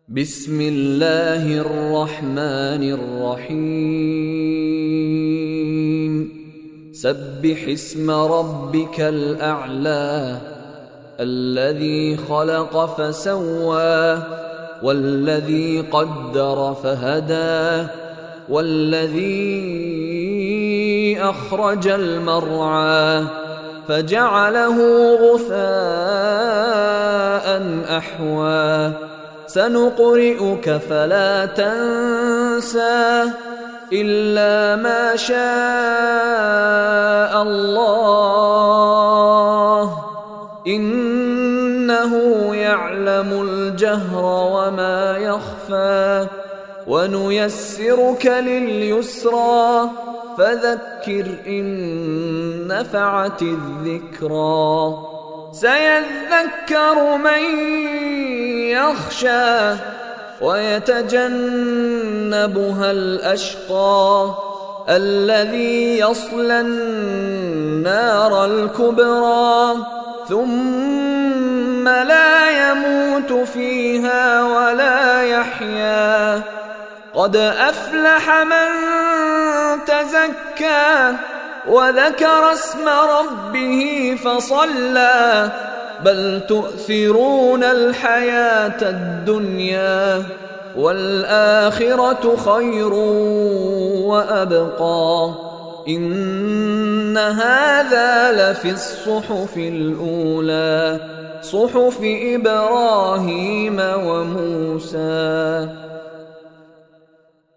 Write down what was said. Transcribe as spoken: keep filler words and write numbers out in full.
بسم الله الرحمن الرحيم سبح اسم ربك الأعلى الذي خلق فسوى والذي قدر فهدى والذي أخرج المرعى فجعله غثاء أحوى سنقرئك فلا تنسى إلا ما شاء الله إنه يعلم الجهر وما يخفى ونيسرك لليسرى فذكر إن نفعت الذكرى سيذكر من يخشى ويتجنبها الأشقى الذي يصلى النار الكبرى ثم لا يموت فيها ولا يحيا قد أفلح من تزكى وذكر اسم ربه فصلى بل تؤثرون الحياة الدنيا والآخرة خير وأبقى إن هذا لفي الصحف الأولى صحف إبراهيم وموسى.